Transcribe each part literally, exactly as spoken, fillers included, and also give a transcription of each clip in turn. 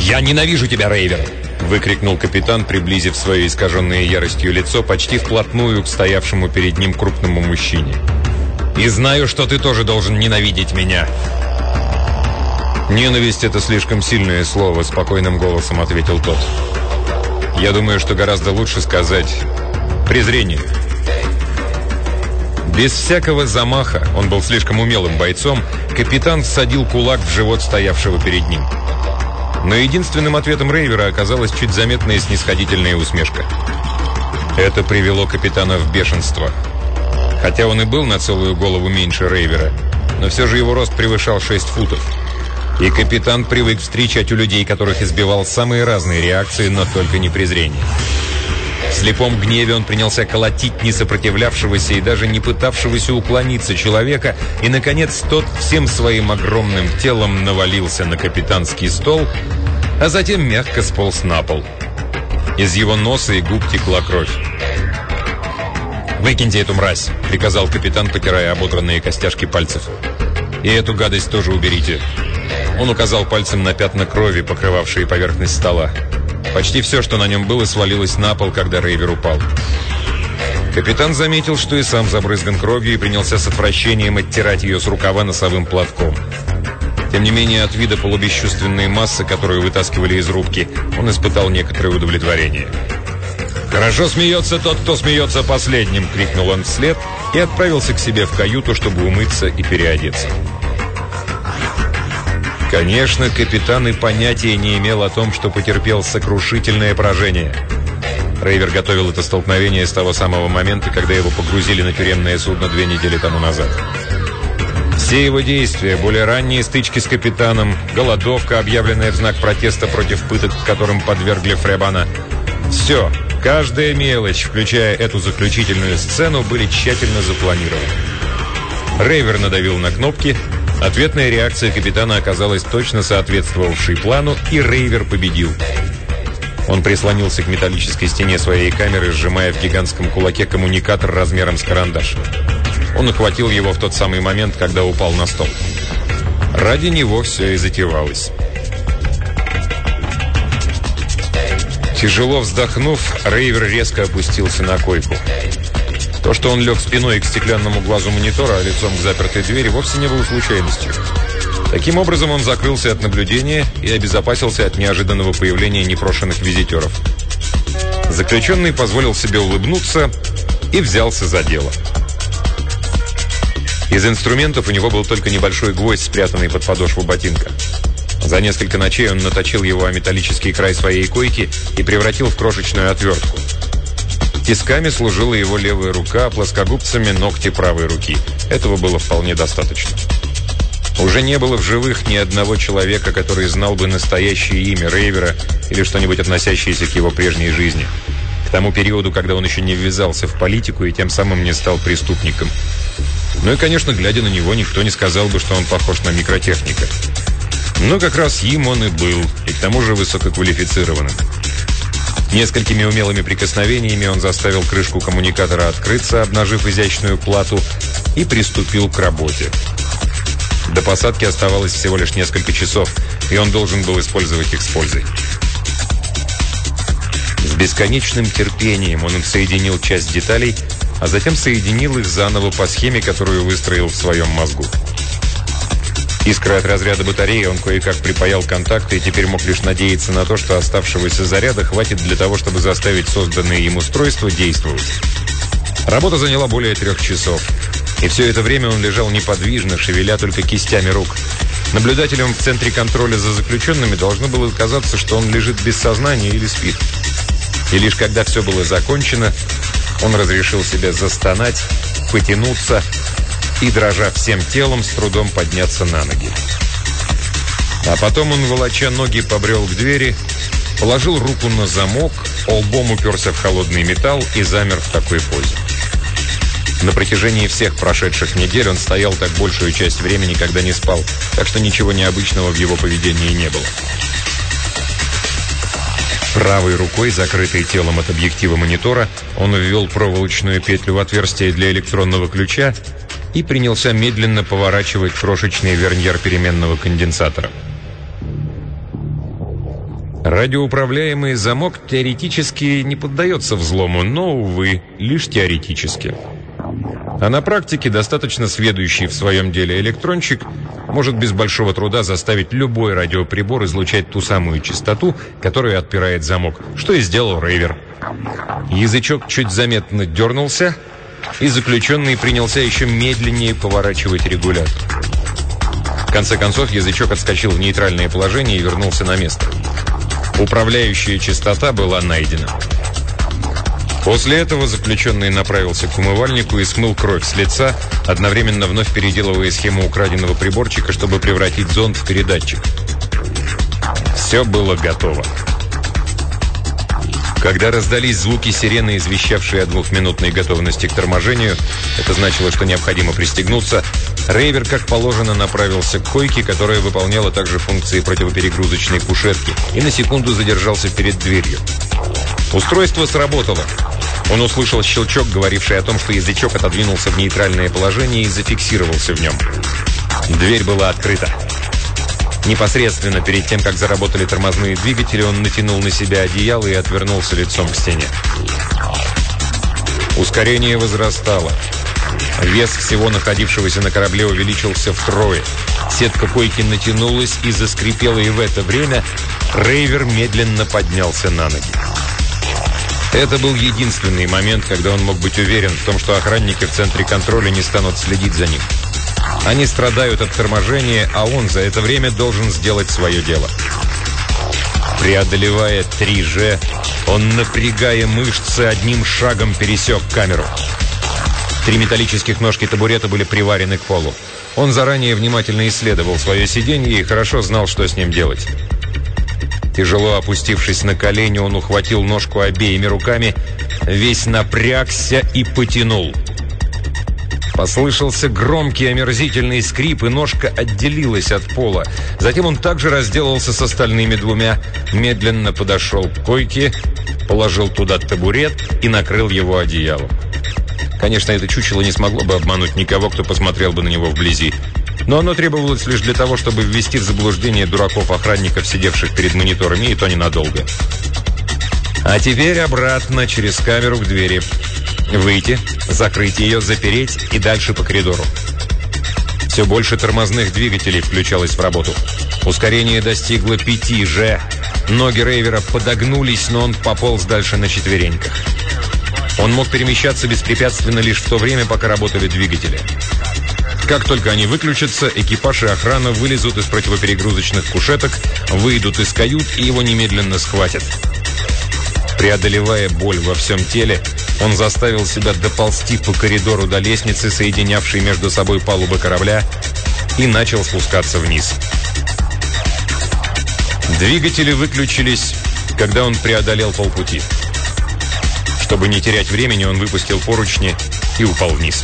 «Я ненавижу тебя, Рейвер!» — выкрикнул капитан, приблизив свое искаженное яростью лицо почти вплотную к стоявшему перед ним крупному мужчине. «И знаю, что ты тоже должен ненавидеть меня!» «Ненависть — это слишком сильное слово», — спокойным голосом ответил тот. «Я думаю, что гораздо лучше сказать презрение». Без всякого замаха, он был слишком умелым бойцом, капитан всадил кулак в живот стоявшего перед ним. Но единственным ответом Рейвера оказалась чуть заметная снисходительная усмешка. Это привело капитана в бешенство. Хотя он и был на целую голову меньше Рейвера, но все же его рост превышал шесть футов. И капитан привык встречать у людей, которых избивал, самые разные реакции, но только не презрение. В слепом гневе он принялся колотить несопротивлявшегося и даже не пытавшегося уклониться человека, и, наконец, тот всем своим огромным телом навалился на капитанский стол, а затем мягко сполз на пол. Из его носа и губ текла кровь. «Выкиньте эту мразь», — приказал капитан, потирая ободранные костяшки пальцев. «И эту гадость тоже уберите». Он указал пальцем на пятна крови, покрывавшие поверхность стола. Почти все, что на нем было, свалилось на пол, когда Рейвер упал. Капитан заметил, что и сам забрызган кровью, и принялся с отвращением оттирать ее с рукава носовым платком. Тем не менее, от вида полубесчувственной массы, которую вытаскивали из рубки, он испытал некоторое удовлетворение. «Хорошо смеется тот, кто смеется последним!» — крикнул он вслед и отправился к себе в каюту, чтобы умыться и переодеться. Конечно, капитан и понятия не имел о том, что потерпел сокрушительное поражение. Рейвер готовил это столкновение с того самого момента, когда его погрузили на тюремное судно две недели тому назад. Все его действия, более ранние стычки с капитаном, голодовка, объявленная в знак протеста против пыток, которым подвергли Фребана, все, каждая мелочь, включая эту заключительную сцену, были тщательно запланированы. Рейвер надавил на кнопки. Ответная реакция капитана оказалась точно соответствовавшей плану, и Рейвер победил. Он прислонился к металлической стене своей камеры, сжимая в гигантском кулаке коммуникатор размером с карандаш. Он ухватил его в тот самый момент, когда упал на стол. Ради него все и затевалось. Тяжело вздохнув, Рейвер резко опустился на койку. То, что он лег спиной к стеклянному глазу монитора, а лицом к запертой двери, вовсе не было случайностью. Таким образом, он закрылся от наблюдения и обезопасился от неожиданного появления непрошенных визитеров. Заключенный позволил себе улыбнуться и взялся за дело. Из инструментов у него был только небольшой гвоздь, спрятанный под подошву ботинка. За несколько ночей он наточил его о металлический край своей койки и превратил в крошечную отвертку. Тисками служила его левая рука, а плоскогубцами ногти правой руки. Этого было вполне достаточно. Уже не было в живых ни одного человека, который знал бы настоящее имя Рейвера или что-нибудь относящееся к его прежней жизни. К тому периоду, когда он еще не ввязался в политику и тем самым не стал преступником. Ну и, конечно, глядя на него, никто не сказал бы, что он похож на микротехника. Но как раз им он и был, и к тому же высококвалифицированным. Несколькими умелыми прикосновениями он заставил крышку коммуникатора открыться, обнажив изящную плату, и приступил к работе. До посадки оставалось всего лишь несколько часов, и он должен был использовать их с пользой. С бесконечным терпением он соединил часть деталей, а затем соединил их заново по схеме, которую выстроил в своем мозгу. Искры от разряда батареи он кое-как припаял контакты и теперь мог лишь надеяться на то, что оставшегося заряда хватит для того, чтобы заставить созданное им устройство действовать. Работа заняла более трех часов. И все это время он лежал неподвижно, шевеля только кистями рук. Наблюдателям в центре контроля за заключенными должно было казаться, что он лежит без сознания или спит. И лишь когда все было закончено, он разрешил себе застонать, потянуться и, дрожа всем телом, с трудом подняться на ноги. А потом он, волоча ноги, побрел к двери, положил руку на замок, лбом уперся в холодный металл и замер в такой позе. На протяжении всех прошедших недель он стоял так большую часть времени, когда не спал, так что ничего необычного в его поведении не было. Правой рукой, закрытой телом от объектива монитора, он ввел проволочную петлю в отверстие для электронного ключа и принялся медленно поворачивать крошечный верньер переменного конденсатора. Радиоуправляемый замок теоретически не поддается взлому, но, увы, лишь теоретически. А на практике достаточно сведущий в своем деле электронщик может без большого труда заставить любой радиоприбор излучать ту самую частоту, которая отпирает замок, что и сделал Рейвер. Язычок чуть заметно дернулся, и заключенный принялся еще медленнее поворачивать регулятор. В конце концов, язычок отскочил в нейтральное положение и вернулся на место. Управляющая частота была найдена. После этого заключенный направился к умывальнику и смыл кровь с лица, одновременно вновь переделывая схему украденного приборчика, чтобы превратить зонд в передатчик. Все было готово. Когда раздались звуки сирены, извещавшие о двухминутной готовности к торможению, это значило, что необходимо пристегнуться, Рейвер, как положено, направился к койке, которая выполняла также функции противоперегрузочной кушетки, и на секунду задержался перед дверью. Устройство сработало. Он услышал щелчок, говоривший о том, что язычок отодвинулся в нейтральное положение и зафиксировался в нем. Дверь была открыта. Непосредственно перед тем, как заработали тормозные двигатели, он натянул на себя одеяло и отвернулся лицом к стене. Ускорение возрастало. Вес всего находившегося на корабле увеличился втрое. Сетка койки натянулась и заскрипела, и в это время Рейвер медленно поднялся на ноги. Это был единственный момент, когда он мог быть уверен в том, что охранники в центре контроля не станут следить за ним. Они страдают от торможения, а он за это время должен сделать свое дело. Преодолевая три джи, он, напрягая мышцы, одним шагом пересек камеру. Три металлических ножки табурета были приварены к полу. Он заранее внимательно исследовал свое сиденье и хорошо знал, что с ним делать. Тяжело опустившись на колени, он ухватил ножку обеими руками, весь напрягся и потянул. Послышался громкий омерзительный скрип, и ножка отделилась от пола. Затем он также разделался с остальными двумя, медленно подошел к койке, положил туда табурет и накрыл его одеялом. Конечно, это чучело не смогло бы обмануть никого, кто посмотрел бы на него вблизи. Но оно требовалось лишь для того, чтобы ввести в заблуждение дураков-охранников, сидевших перед мониторами, и то ненадолго. А теперь обратно через камеру к двери. Выйти, закрыть ее, запереть и дальше по коридору. Все больше тормозных двигателей включалось в работу. Ускорение достигло пяти джи. Ноги Рейвера подогнулись, но он пополз дальше на четвереньках. Он мог перемещаться беспрепятственно лишь в то время, пока работали двигатели. Как только они выключатся, экипаж и охрана вылезут из противоперегрузочных кушеток, выйдут из кают и его немедленно схватят. Преодолевая боль во всем теле, он заставил себя доползти по коридору до лестницы, соединявшей между собой палубы корабля, и начал спускаться вниз. Двигатели выключились, когда он преодолел полпути. Чтобы не терять времени, он выпустил поручни и упал вниз.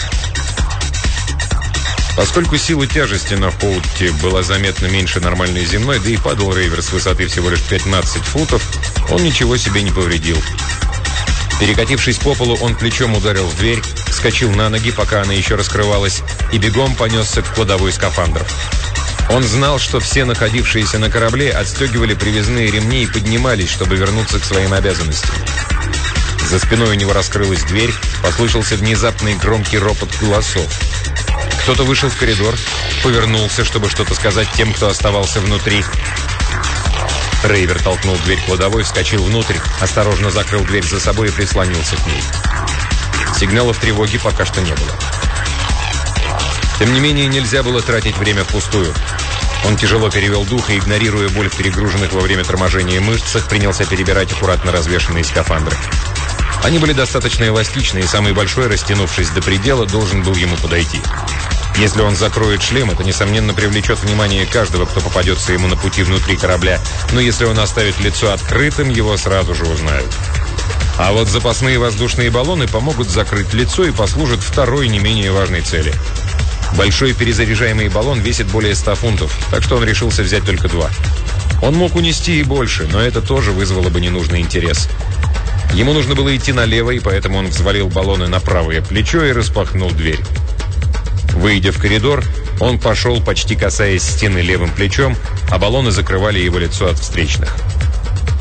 Поскольку сила тяжести на Хоутте была заметно меньше нормальной земной, да и падал Рейвер с высоты всего лишь пятнадцать футов, он ничего себе не повредил. Перекатившись по полу, он плечом ударил в дверь, вскочил на ноги, пока она еще раскрывалась, и бегом понесся к кладовой скафандров. Он знал, что все находившиеся на корабле отстегивали привязные ремни и поднимались, чтобы вернуться к своим обязанностям. За спиной у него раскрылась дверь, послышался внезапный громкий ропот голосов. Кто-то вышел в коридор, повернулся, чтобы что-то сказать тем, кто оставался внутри. Рейвер толкнул дверь кладовой, вскочил внутрь, осторожно закрыл дверь за собой и прислонился к ней. Сигналов тревоги пока что не было. Тем не менее, нельзя было тратить время впустую. Он тяжело перевел дух и, игнорируя боль в перегруженных во время торможения мышцах, принялся перебирать аккуратно развешанные скафандры. Они были достаточно эластичны, и самый большой, растянувшись до предела, должен был ему подойти. Если он закроет шлем, это, несомненно, привлечет внимание каждого, кто попадется ему на пути внутри корабля, но если он оставит лицо открытым, его сразу же узнают. А вот запасные воздушные баллоны помогут закрыть лицо и послужат второй не менее важной цели. Большой перезаряжаемый баллон весит более ста фунтов, так что он решился взять только два. Он мог унести и больше, но это тоже вызвало бы ненужный интерес. Ему нужно было идти налево, и поэтому он взвалил баллоны на правое плечо и распахнул дверь. Выйдя в коридор, он пошел, почти касаясь стены левым плечом, а баллоны закрывали его лицо от встречных.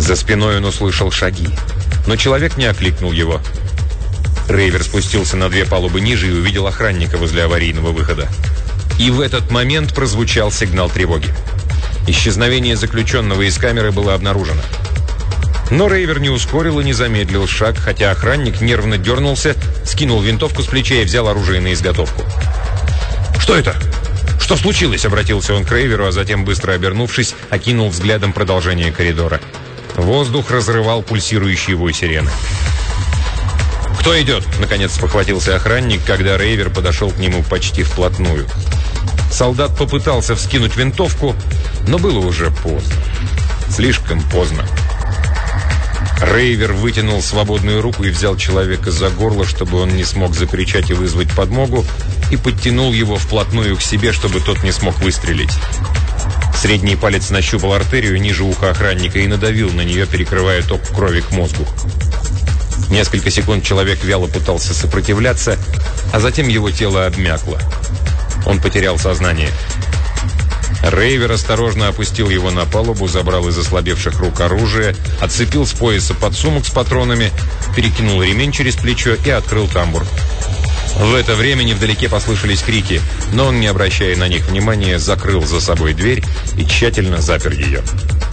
За спиной он услышал шаги, но человек не окликнул его. Рейвер спустился на две палубы ниже и увидел охранника возле аварийного выхода. И в этот момент прозвучал сигнал тревоги. Исчезновение заключенного из камеры было обнаружено. Но Рейвер не ускорил и не замедлил шаг, хотя охранник нервно дернулся, скинул винтовку с плеча и взял оружие на изготовку. «Что это? Что случилось?» — обратился он к Рейверу, а затем, быстро обернувшись, окинул взглядом продолжение коридора. Воздух разрывал пульсирующий вой сирены. «Кто идет?» — наконец спохватился охранник, когда Рейвер подошел к нему почти вплотную. Солдат попытался вскинуть винтовку, но было уже поздно. Слишком поздно. Рейвер вытянул свободную руку и взял человека за горло, чтобы он не смог закричать и вызвать подмогу, и подтянул его вплотную к себе, чтобы тот не смог выстрелить. Средний палец нащупал артерию ниже уха охранника и надавил на нее, перекрывая ток крови к мозгу. Несколько секунд человек вяло пытался сопротивляться, а затем его тело обмякло. Он потерял сознание. Рейвер осторожно опустил его на палубу, забрал из ослабевших рук оружие, отцепил с пояса подсумок с патронами, перекинул ремень через плечо и открыл тамбур. В это время невдалеке послышались крики, но он, не обращая на них внимания, закрыл за собой дверь и тщательно запер ее.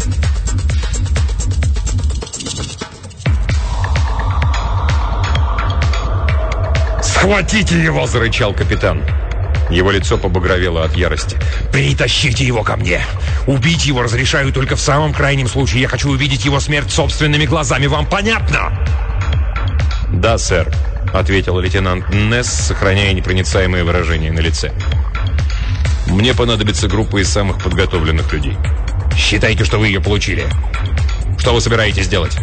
«Схватите его!» – зарычал капитан. Его лицо побагровело от ярости. «Притащите его ко мне! Убить его разрешаю только в самом крайнем случае. Я хочу увидеть его смерть собственными глазами. Вам понятно?» «Да, сэр», — ответил лейтенант Несс, сохраняя непроницаемое выражение на лице. «Мне понадобится группа из самых подготовленных людей». «Считайте, что вы ее получили. Что вы собираетесь делать?»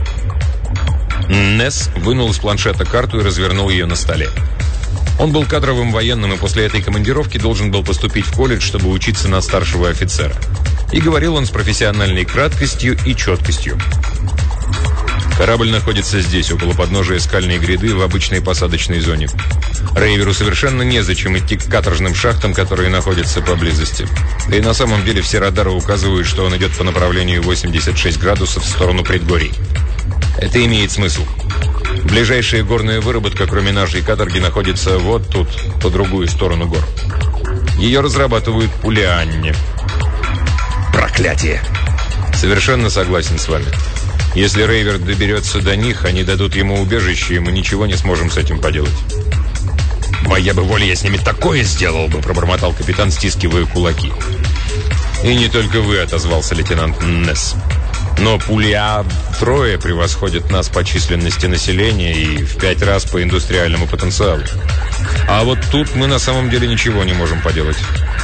Несс вынул из планшета карту и развернул ее на столе. Он был кадровым военным и после этой командировки должен был поступить в колледж, чтобы учиться на старшего офицера. И говорил он с профессиональной краткостью и четкостью. «Корабль находится здесь, около подножия скальной гряды, в обычной посадочной зоне. Рейверу совершенно незачем идти к каторжным шахтам, которые находятся поблизости. Да и на самом деле все радары указывают, что он идет по направлению восемьдесят шесть градусов в сторону предгорий. Это имеет смысл. Ближайшая горная выработка, кроме нашей каторги, находится вот тут, по другую сторону гор. Ее разрабатывают Пулианне». «Проклятие!» «Совершенно согласен с вами. Если Рейвер доберется до них, они дадут ему убежище, и мы ничего не сможем с этим поделать». «Моя бы воля, я с ними такое сделал бы!» – пробормотал капитан, стискивая кулаки. «И не только вы», – отозвался лейтенант Несс. «Но Пулиа трое превосходят нас по численности населения и в пять раз по индустриальному потенциалу. А вот тут мы на самом деле ничего не можем поделать».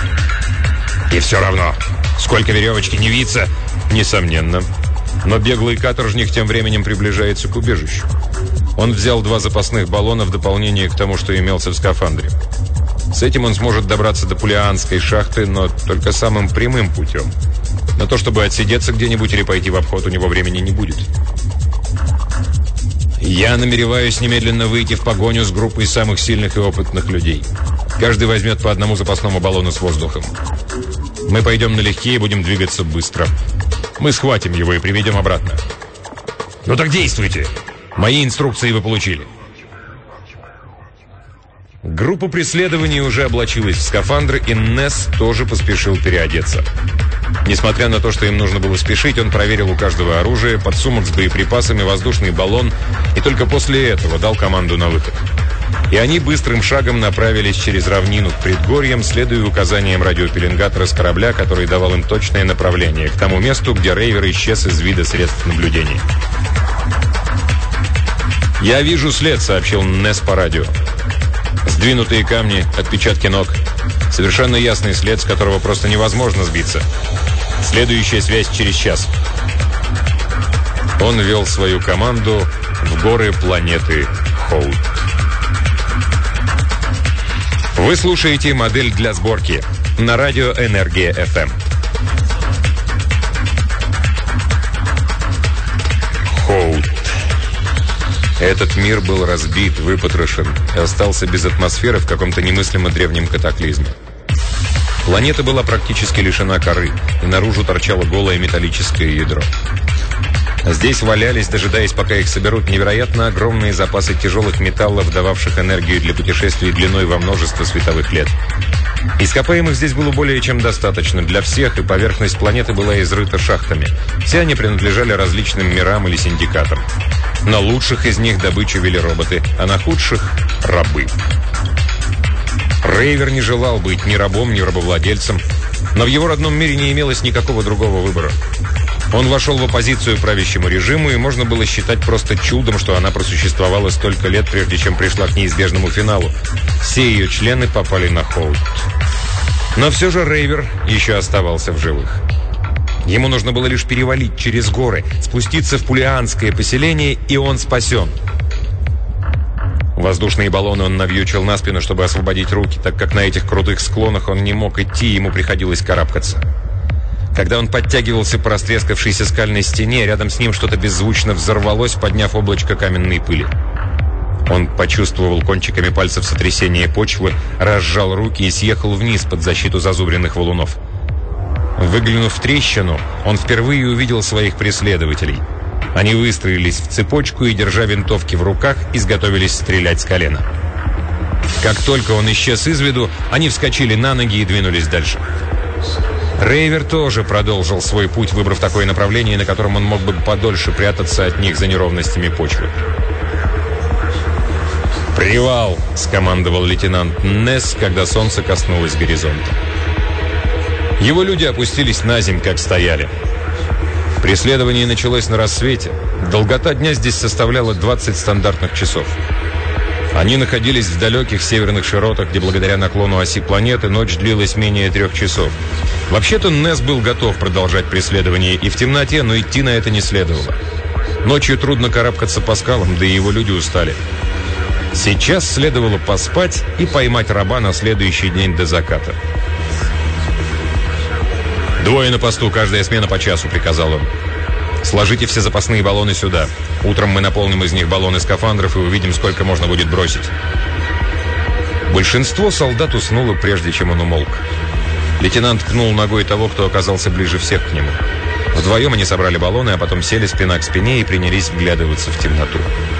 «И все равно, сколько веревочки не виться!» «Несомненно. Но беглый каторжник тем временем приближается к убежищу. Он взял два запасных баллона в дополнение к тому, что имелся в скафандре. С этим он сможет добраться до Пулианской шахты, но только самым прямым путем. На то, чтобы отсидеться где-нибудь или пойти в обход, у него времени не будет. Я намереваюсь немедленно выйти в погоню с группой самых сильных и опытных людей. Каждый возьмет по одному запасному баллону с воздухом. Мы пойдем налегке и будем двигаться быстро. Мы схватим его и приведем обратно». «Ну так действуйте! Мои инструкции вы получили». Группа преследования уже облачилась в скафандры, и Несс тоже поспешил переодеться. Несмотря на то, что им нужно было спешить, он проверил у каждого оружие, подсумок с боеприпасами, воздушный баллон, и только после этого дал команду на выход. И они быстрым шагом направились через равнину к предгорьям, следуя указаниям радиопеленгатора с корабля, который давал им точное направление, к тому месту, где Рейвер исчез из вида средств наблюдения. «Я вижу след», — сообщил Несс по радио. «Сдвинутые камни, отпечатки ног. Совершенно ясный след, с которого просто невозможно сбиться. Следующая связь через час». Он вел свою команду в горы планеты Хоут. Вы слушаете «Модель для сборки» на радио «Энергия эф эм». Хоут. Этот мир был разбит, выпотрошен и остался без атмосферы в каком-то немыслимо древнем катаклизме. Планета была практически лишена коры, и наружу торчало голое металлическое ядро. Здесь валялись, дожидаясь, пока их соберут, невероятно огромные запасы тяжелых металлов, дававших энергию для путешествий длиной во множество световых лет. Ископаемых здесь было более чем достаточно для всех, и поверхность планеты была изрыта шахтами. Все они принадлежали различным мирам или синдикатам. На лучших из них добычу вели роботы, а на худших – рабы. Рейвер не желал быть ни рабом, ни рабовладельцем, но в его родном мире не имелось никакого другого выбора. Он вошел в оппозицию правящему режиму, и можно было считать просто чудом, что она просуществовала столько лет, прежде чем пришла к неизбежному финалу. Все ее члены попали на холод. Но все же Рейвер еще оставался в живых. Ему нужно было лишь перевалить через горы, спуститься в пулианское поселение, и он спасен. Воздушные баллоны он навьючил на спину, чтобы освободить руки, так как на этих крутых склонах он не мог идти, ему приходилось карабкаться. Когда он подтягивался по растрескавшейся скальной стене, рядом с ним что-то беззвучно взорвалось, подняв облачко каменной пыли. Он почувствовал кончиками пальцев сотрясение почвы, разжал руки и съехал вниз под защиту зазубренных валунов. Выглянув в трещину, он впервые увидел своих преследователей. Они выстроились в цепочку и, держа винтовки в руках, изготовились стрелять с колена. Как только он исчез из виду, они вскочили на ноги и двинулись дальше. Рейвер тоже продолжил свой путь, выбрав такое направление, на котором он мог бы подольше прятаться от них за неровностями почвы. «Привал!» — скомандовал лейтенант Несс, когда солнце коснулось горизонта. Его люди опустились на земь, как стояли. Преследование началось на рассвете. Долгота дня здесь составляла двадцать стандартных часов. Они находились в далеких северных широтах, где благодаря наклону оси планеты ночь длилась менее трех часов. Вообще-то Несс был готов продолжать преследование и в темноте, но идти на это не следовало. Ночью трудно карабкаться по скалам, да и его люди устали. Сейчас следовало поспать и поймать раба на следующий день до заката. «Двое на посту, каждая смена по часу», — приказал он. «Сложите все запасные баллоны сюда. Утром мы наполним из них баллоны скафандров и увидим, сколько можно будет бросить». Большинство солдат уснуло, прежде чем он умолк. Лейтенант ткнул ногой того, кто оказался ближе всех к нему. Вдвоем они собрали баллоны, а потом сели спина к спине и принялись вглядываться в темноту.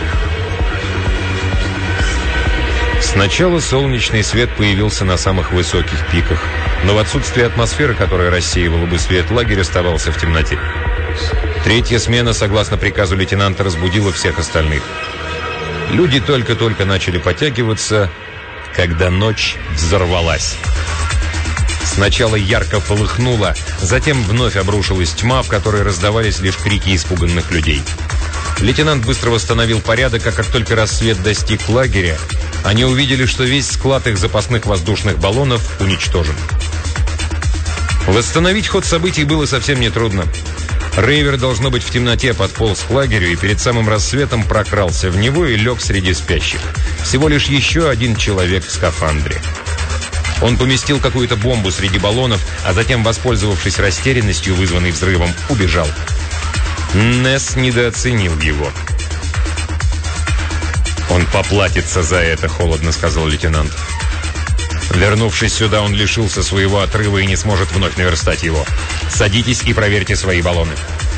Сначала солнечный свет появился на самых высоких пиках, но в отсутствие атмосферы, которая рассеивала бы свет, лагерь оставался в темноте. Третья смена, согласно приказу лейтенанта, разбудила всех остальных. Люди только-только начали подтягиваться, когда ночь взорвалась. Сначала ярко полыхнуло, затем вновь обрушилась тьма, в которой раздавались лишь крики испуганных людей. Лейтенант быстро восстановил порядок, а как только рассвет достиг лагеря, они увидели, что весь склад их запасных воздушных баллонов уничтожен. Восстановить ход событий было совсем нетрудно. Рейвер, должно быть, в темноте подполз к лагерю и перед самым рассветом прокрался в него и лег среди спящих. Всего лишь еще один человек в скафандре. Он поместил какую-то бомбу среди баллонов, а затем, воспользовавшись растерянностью, вызванной взрывом, убежал. Несс недооценил его. «Он поплатится за это», — холодно сказал лейтенант. «Вернувшись сюда, он лишился своего отрыва и не сможет вновь наверстать его. Садитесь и проверьте свои баллоны».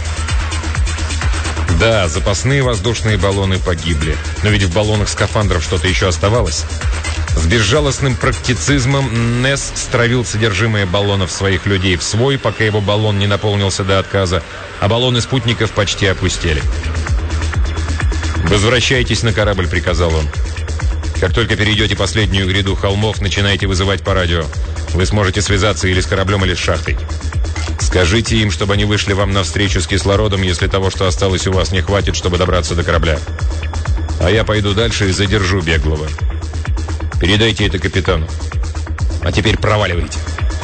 Да, запасные воздушные баллоны погибли, но ведь в баллонах скафандров что-то еще оставалось. С безжалостным практицизмом Несс стравил содержимое баллонов своих людей в свой, пока его баллон не наполнился до отказа, а баллоны спутников почти опустели. «Возвращайтесь на корабль», — приказал он. «Как только перейдете последнюю гряду холмов, начинайте вызывать по радио. Вы сможете связаться или с кораблем, или с шахтой. Скажите им, чтобы они вышли вам навстречу с кислородом, если того, что осталось у вас, не хватит, чтобы добраться до корабля. А я пойду дальше и задержу беглого. Передайте это капитану. А теперь проваливайте».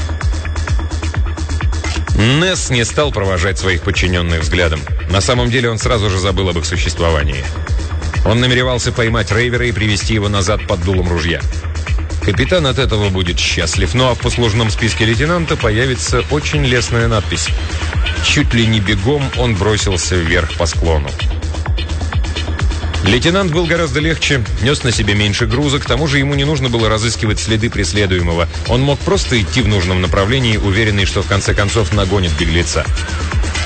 Несс не стал провожать своих подчиненных взглядом. На самом деле он сразу же забыл об их существовании. Он намеревался поймать Рейвера и привести его назад под дулом ружья. Капитан от этого будет счастлив, ну а в послужном списке лейтенанта появится очень лестная надпись. Чуть ли не бегом он бросился вверх по склону. Лейтенант был гораздо легче, нес на себе меньше груза, к тому же ему не нужно было разыскивать следы преследуемого. Он мог просто идти в нужном направлении, уверенный, что в конце концов нагонит беглеца.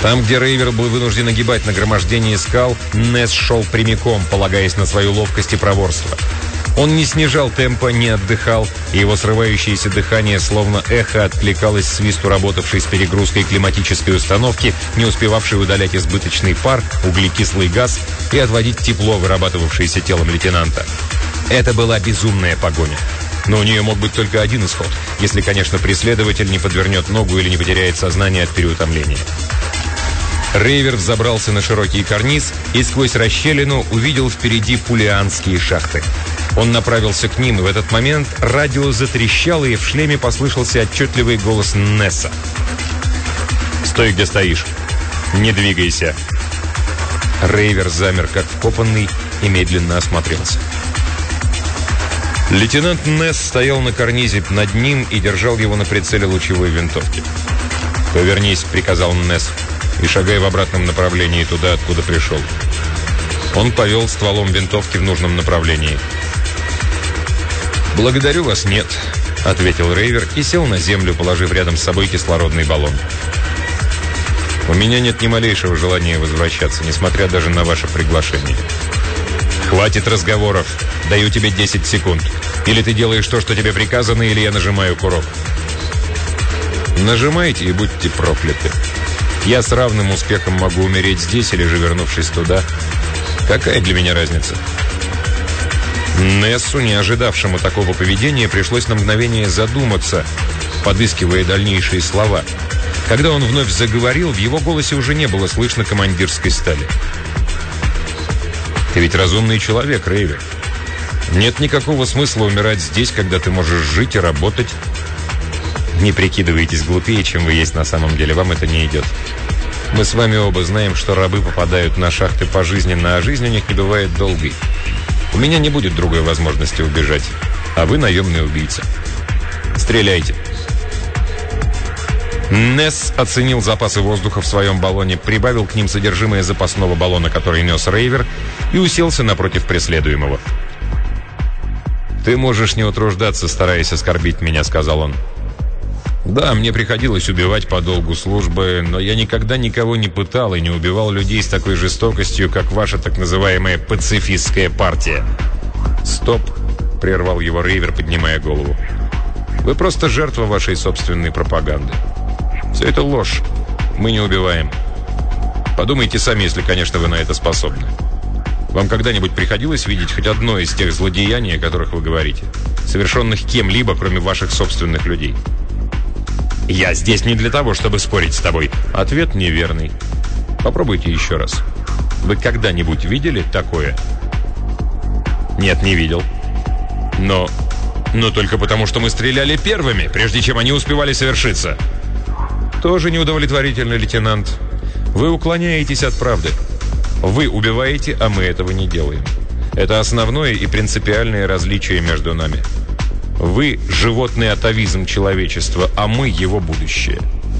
Там, где Рейвер был вынужден огибать нагромождение скал, Несс шел прямиком, полагаясь на свою ловкость и проворство. Он не снижал темпа, не отдыхал, и его срывающееся дыхание словно эхо откликалось свисту работавшей с перегрузкой климатической установки, не успевавшей удалять избыточный пар, углекислый газ и отводить тепло, вырабатывавшееся телом лейтенанта. Это была безумная погоня. Но у нее мог быть только один исход, если, конечно, преследователь не подвернет ногу или не потеряет сознание от переутомления. Рейвер взобрался на широкий карниз и сквозь расщелину увидел впереди пулианские шахты. Он направился к ним, и в этот момент радио затрещало, и в шлеме послышался отчетливый голос Несса. «Стой, где стоишь! Не двигайся!» Рейвер замер, как вкопанный, и медленно осмотрелся. Лейтенант Несс стоял на карнизе над ним и держал его на прицеле лучевой винтовки. «Повернись», — приказал Несс, — «и шагай в обратном направлении туда, откуда пришел». Он повел стволом винтовки в нужном направлении. «Благодарю вас, нет», — ответил Рейвер и сел на землю, положив рядом с собой кислородный баллон. «У меня нет ни малейшего желания возвращаться, несмотря даже на ваше приглашение». «Хватит разговоров. Даю тебе десять секунд. Или ты делаешь то, что тебе приказано, или я нажимаю курок». «Нажимайте и будьте прокляты. Я с равным успехом могу умереть здесь или же вернувшись туда. Какая для меня разница?» Нессу, не ожидавшему такого поведения, пришлось на мгновение задуматься, подыскивая дальнейшие слова. Когда он вновь заговорил, в его голосе уже не было слышно командирской стали. «Ты ведь разумный человек, Рейвер. Нет никакого смысла умирать здесь, когда ты можешь жить и работать. Не прикидывайтесь глупее, чем вы есть на самом деле. Вам это не идет. Мы с вами оба знаем, что рабы попадают на шахты пожизненно, а жизнь у них не бывает долгой. У меня не будет другой возможности убежать, а вы наемный убийца. Стреляйте». Несс оценил запасы воздуха в своем баллоне, прибавил к ним содержимое запасного баллона, который нес Рейвер, и уселся напротив преследуемого. «Ты можешь не утруждаться, стараясь оскорбить меня», — сказал он. «Да, мне приходилось убивать по долгу службы, но я никогда никого не пытал и не убивал людей с такой жестокостью, как ваша так называемая пацифистская партия». «Стоп», — прервал его Рейвер, поднимая голову. «Вы просто жертва вашей собственной пропаганды. Все это ложь. Мы не убиваем. Подумайте сами, если, конечно, вы на это способны. Вам когда-нибудь приходилось видеть хоть одно из тех злодеяний, о которых вы говорите, совершенных кем-либо, кроме ваших собственных людей?» «Я здесь не для того, чтобы спорить с тобой». Ответ неверный. Попробуйте еще раз. Вы когда-нибудь видели такое? Нет, не видел. Но... но только потому, что мы стреляли первыми, прежде чем они успевали совершиться. Тоже неудовлетворительно, лейтенант. Вы уклоняетесь от правды. Вы убиваете, а мы этого не делаем. Это основное и принципиальное различие между нами. Вы – животный атовизм человечества, а мы – его будущее.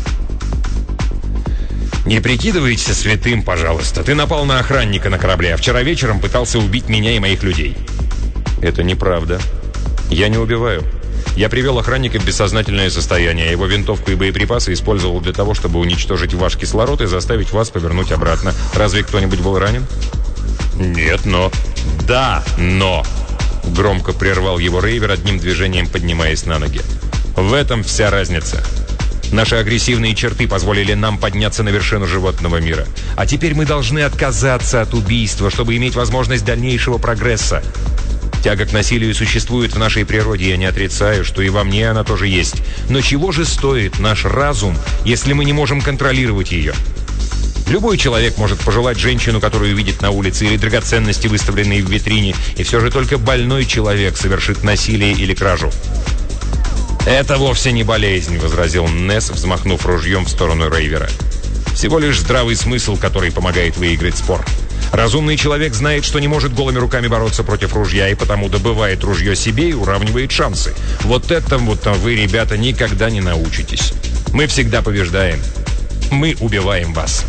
Не прикидывайся святым, пожалуйста. Ты напал на охранника на корабле, а вчера вечером пытался убить меня и моих людей. Это неправда. Я не убиваю. Я привел охранника в бессознательное состояние. Его винтовку и боеприпасы использовал для того, чтобы уничтожить ваш кислород и заставить вас повернуть обратно. Разве кто-нибудь был ранен? Нет, но... Да, но... Громко прервал его Рейвер, одним движением поднимаясь на ноги. В этом вся разница. Наши агрессивные черты позволили нам подняться на вершину животного мира. А теперь мы должны отказаться от убийства, чтобы иметь возможность дальнейшего прогресса. Тяга к насилию существует в нашей природе, я не отрицаю, что и во мне она тоже есть. Но чего же стоит наш разум, если мы не можем контролировать ее? Любой человек может пожелать женщину, которую видит на улице, или драгоценности, выставленные в витрине, и все же только больной человек совершит насилие или кражу. «Это вовсе не болезнь», — возразил Несс, взмахнув ружьем в сторону Рейвера. «Всего лишь здравый смысл, который помогает выиграть спор. Разумный человек знает, что не может голыми руками бороться против ружья, и потому добывает ружье себе и уравнивает шансы. Вот этому вот вы, ребята, никогда не научитесь. Мы всегда побеждаем. Мы убиваем вас».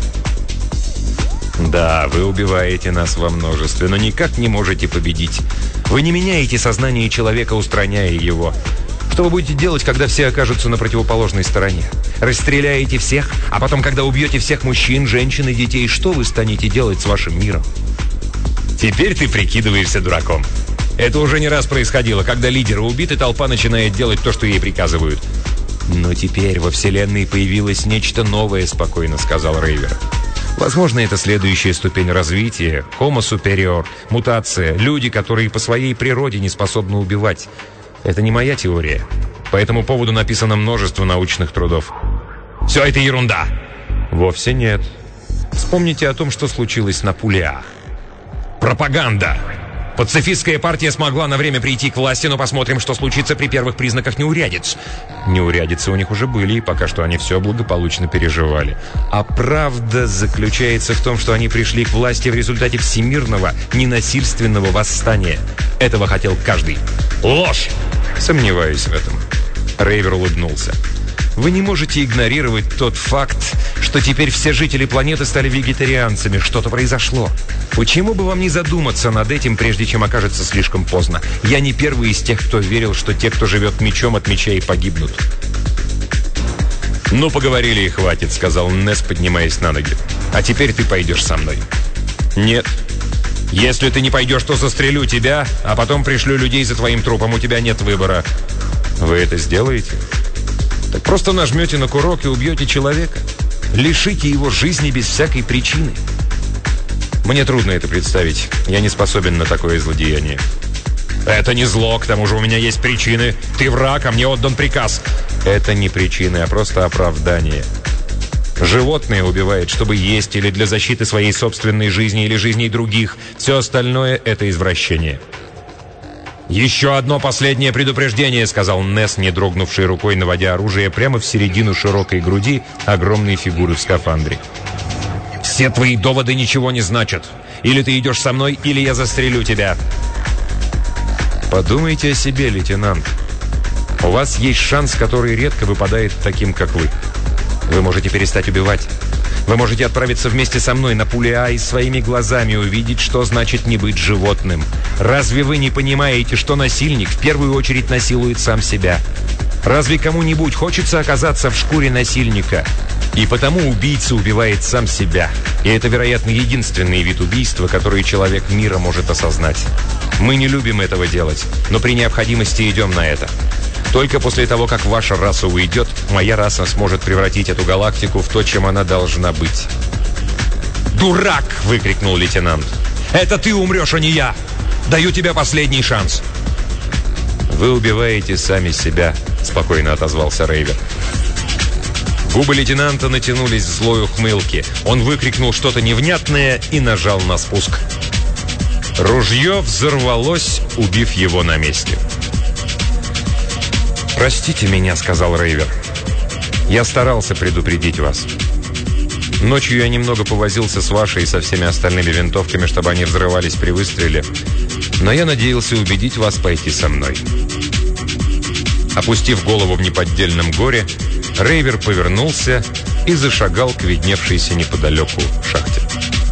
«Да, вы убиваете нас во множестве, но никак не можете победить. Вы не меняете сознание человека, устраняя его. Что вы будете делать, когда все окажутся на противоположной стороне? Расстреляете всех, а потом, когда убьете всех мужчин, женщин и детей, что вы станете делать с вашим миром? Теперь ты прикидываешься дураком. Это уже не раз происходило, когда лидеры убиты, толпа начинает делать то, что ей приказывают. Но теперь во Вселенной появилось нечто новое, спокойно сказал Рейвер. Возможно, это следующая ступень развития, Homo superior, мутация, люди, которые по своей природе не способны убивать. Это не моя теория. По этому поводу написано множество научных трудов. Все это ерунда. Вовсе нет. Вспомните о том, что случилось на Пулеа. Пропаганда. Пацифистская партия смогла на время прийти к власти, но посмотрим, что случится при первых признаках неурядиц. Неурядицы у них уже были, и пока что они все благополучно переживали. А правда заключается в том, что они пришли к власти в результате всемирного, ненасильственного восстания. Этого хотел каждый. Ложь! Сомневаюсь в этом. Рейвер улыбнулся. Вы не можете игнорировать тот факт, что теперь все жители планеты стали вегетарианцами. Что-то произошло. Почему бы вам не задуматься над этим, прежде чем окажется слишком поздно? Я не первый из тех, кто верил, что те, кто живет мечом, от меча и погибнут. «Ну, поговорили и хватит», — сказал Несс, поднимаясь на ноги. «А теперь ты пойдешь со мной». «Нет. Если ты не пойдешь, то застрелю тебя, а потом пришлю людей за твоим трупом. У тебя нет выбора». «Вы это сделаете?» Так просто нажмете на курок и убьете человека. Лишите его жизни без всякой причины. Мне трудно это представить. Я не способен на такое злодеяние. Это не зло, к тому же у меня есть причины. Ты враг, а мне отдан приказ. Это не причины, а просто оправдание. Животное убивает, чтобы есть, или для защиты своей собственной жизни, или жизней других. Все остальное — это извращение. «Еще одно последнее предупреждение», — сказал Несс, не дрогнувший рукой, наводя оружие прямо в середину широкой груди огромной фигуры в скафандре. «Все твои доводы ничего не значат. Или ты идешь со мной, или я застрелю тебя». Подумайте о себе, лейтенант. У вас есть шанс, который редко выпадает таким, как вы. Вы можете перестать убивать. Вы можете отправиться вместе со мной на Пулеа и своими глазами увидеть, что значит не быть животным. Разве вы не понимаете, что насильник в первую очередь насилует сам себя? Разве кому-нибудь хочется оказаться в шкуре насильника? И потому убийца убивает сам себя. И это, вероятно, единственный вид убийства, который человек мира может осознать. Мы не любим этого делать, но при необходимости идем на это. Только после того, как ваша раса уйдет, моя раса сможет превратить эту галактику в то, чем она должна быть. «Дурак!» — выкрикнул лейтенант. «Это ты умрешь, а не я! Даю тебе последний шанс!» «Вы убиваете сами себя», — спокойно отозвался Рейвер. Губы лейтенанта натянулись в злой ухмылке. Он выкрикнул что-то невнятное и нажал на спуск. Ружье взорвалось, убив его на месте. «Простите меня», — сказал Рейвер. «Я старался предупредить вас. Ночью я немного повозился с вашей и со всеми остальными винтовками, чтобы они взрывались при выстреле. Но я надеялся убедить вас пойти со мной». Опустив голову в неподдельном горе, Рейвер повернулся и зашагал к видневшейся неподалеку шахте.